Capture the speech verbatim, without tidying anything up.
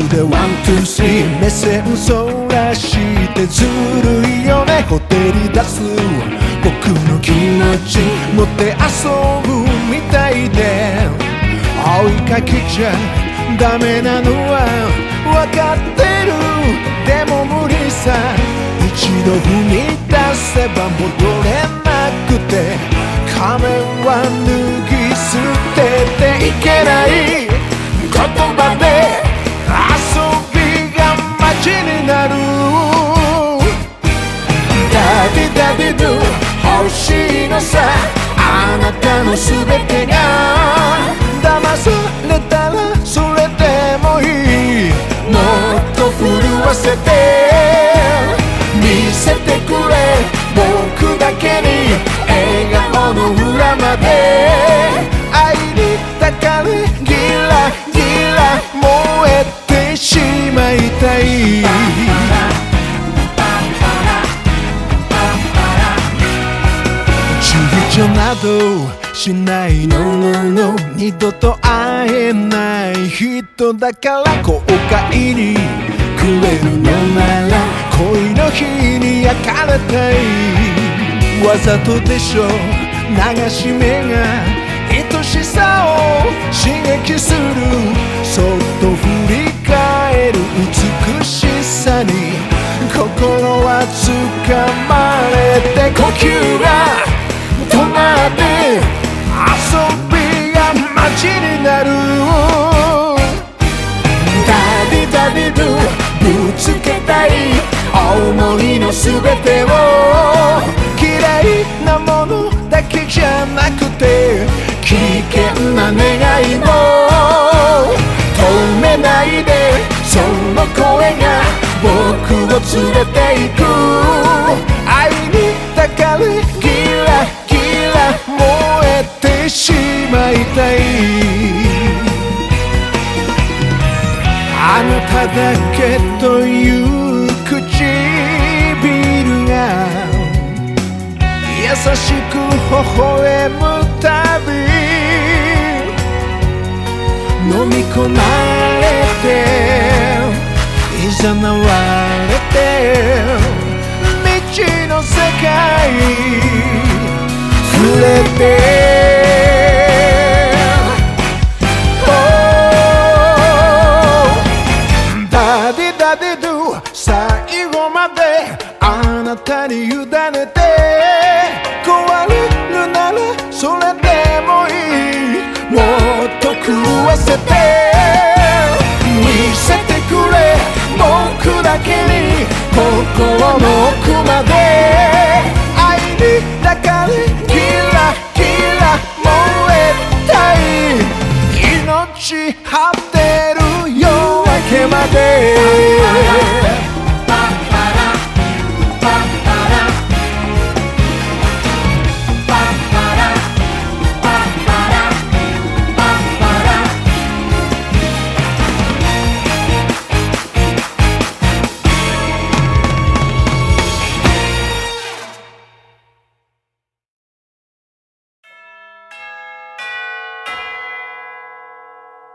でワンツースリー目線そらしてずるいよねほてり出す僕の気持ち持って遊ぶみたいで追いかけちゃダメなのは分かってるでも無理さ一度踏み出せば戻れなくて仮面は脱ぎ捨てていけない言葉で遊びが街になるダディダディドゥ欲しいのさあなたの全てが騙されたらそれでもいいもっと震わせて見せてくれ僕だけに笑顔の裏まで愛に抱かれギラギラ燃えてしまいたい躊躇などしないののの二度と会えない人だから後悔にくれるのなら恋の日に焼かれたいわざとでしょ流し目が愛しさを刺激するそっと振り返る美しさに心は掴まれて呼吸が止まって遊びが街になるダディダディドゥぶつけたい思いの全てを嫌いなものだけじゃなくて危険な願いも止めないでその声が僕を連れて行く愛に抱かれギラギラ燃えてしまいたいあなただけという唇が優しく微笑むたび飲み込まれて誘われて未知の世界触れてダディダディドゥ最後まであなたに委ねて壊れるならそれでもいいもっと狂わせて見せてくれ僕だけに心の